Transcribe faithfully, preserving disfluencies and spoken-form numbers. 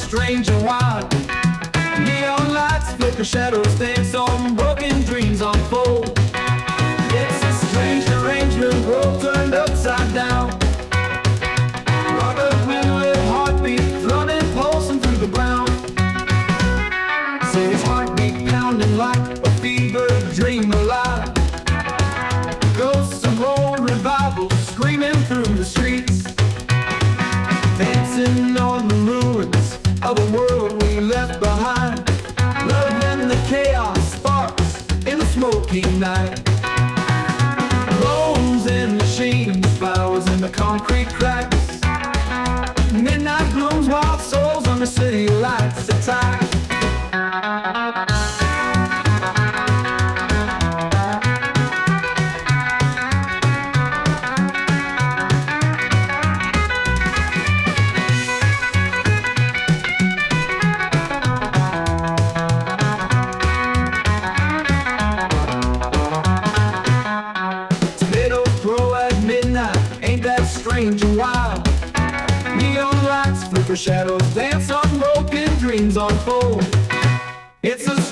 strange and wild. Neon lights flicker, shadows dance on, broken dreams unfold. It's a strange arrangement, world turned upside down. Rubber wind with heartbeat, flooding, pulsing through the ground. City's heartbeat pounding like a fever dream alive. Ghosts of old revivals screaming through the streets, dancing on the ruins of a world we left behind. Love in the chaos, sparks in the smoky night. Bones in machines, flowers in the concrete cracks. Midnight blooms, wild souls on the city lights attack. Strange and wild. Neon lights flicker, shadows dance on, broken dreams unfold. It's a